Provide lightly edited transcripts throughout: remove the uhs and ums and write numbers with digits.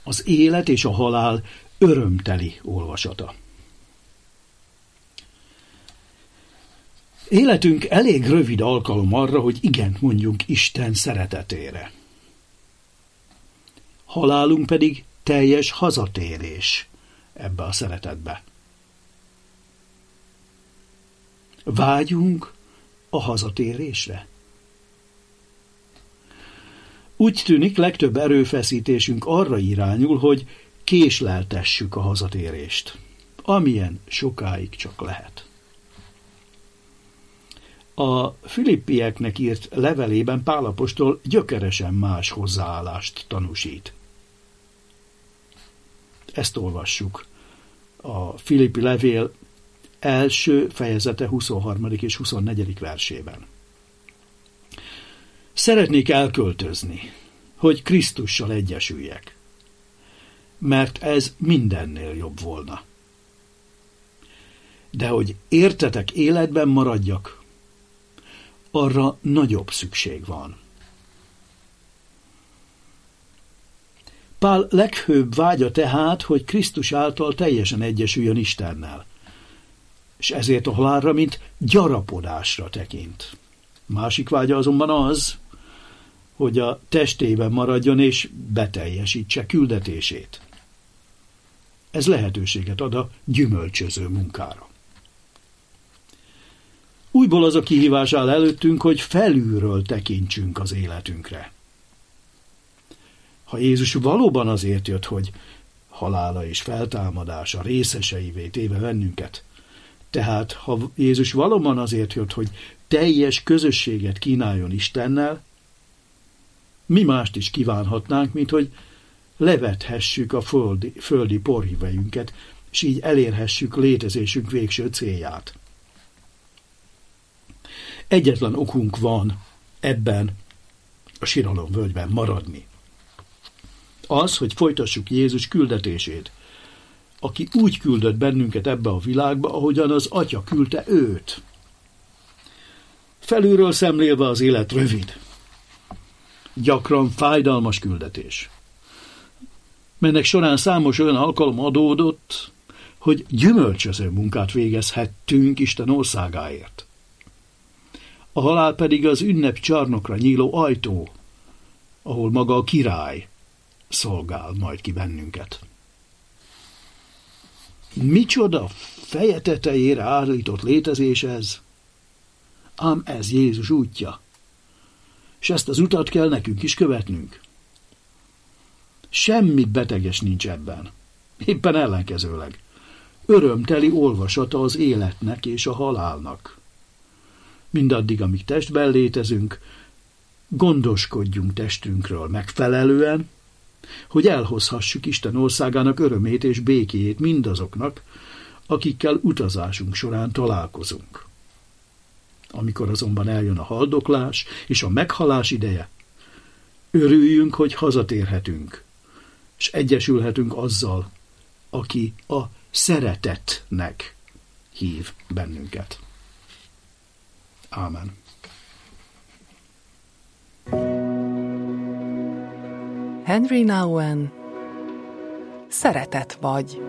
Az élet és a halál örömteli olvasata. Életünk elég rövid alkalom arra, hogy igent mondjunk Isten szeretetére. Halálunk pedig teljes hazatérés ebbe a szeretetbe. Vágyunk a hazatérésre? Úgy tűnik, legtöbb erőfeszítésünk arra irányul, hogy késleltessük a hazatérést, amilyen sokáig csak lehet. A Filippieknek írt levelében Pál apostol gyökeresen más hozzáállást tanúsít. Ezt olvassuk a Filippi levél első fejezete 23. és 24. versében. Szeretnék elköltözni, hogy Krisztussal egyesüljek, mert ez mindennél jobb volna. De hogy értetek életben maradjak, arra nagyobb szükség van. Pál legfőbb vágya tehát, hogy Krisztus által teljesen egyesüljön Istennel, és ezért a halálra, mint gyarapodásra tekint. Másik vágya azonban az, hogy a testében maradjon és beteljesítse küldetését. Ez lehetőséget ad a gyümölcsöző munkára. Újból az a kihívás áll előttünk, hogy felülről tekintsünk az életünkre. Ha Jézus valóban azért jött, hogy halála és feltámadása részeseivé téve bennünket, tehát ha Jézus valóban azért jött, hogy teljes közösséget kínáljon Istennel, mi mást is kívánhatnánk, mint hogy levethessük a földi porhívejünket, és így elérhessük létezésünk végső célját. Egyetlen okunk van ebben a siralomvölgyben maradni. Az, hogy folytassuk Jézus küldetését, aki úgy küldött bennünket ebbe a világba, ahogyan az Atya küldte őt. Felülről szemlélve az élet rövid, gyakran fájdalmas küldetés, melynek során számos olyan alkalom adódott, hogy gyümölcsöző munkát végezhettünk Isten országáért. A halál pedig az ünnep csarnokra nyíló ajtó, ahol maga a király szolgál majd ki bennünket. Micsoda feje tetejére állított létezés ez? Ám ez Jézus útja, és ezt az utat kell nekünk is követnünk. Semmi beteges nincs ebben, éppen ellenkezőleg. Örömteli olvasata az életnek és a halálnak. Mindaddig, amíg testben létezünk, gondoskodjunk testünkről megfelelően, hogy elhozhassuk Isten országának örömét és békéjét mindazoknak, akikkel utazásunk során találkozunk. Amikor azonban eljön a haldoklás és a meghalás ideje, örüljünk, hogy hazatérhetünk, és egyesülhetünk azzal, aki a szeretetnek hív bennünket. Ámen. Henry Nouwen, Szeretet vagy.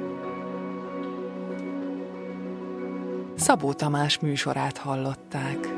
Szabó Tamás műsorát hallották.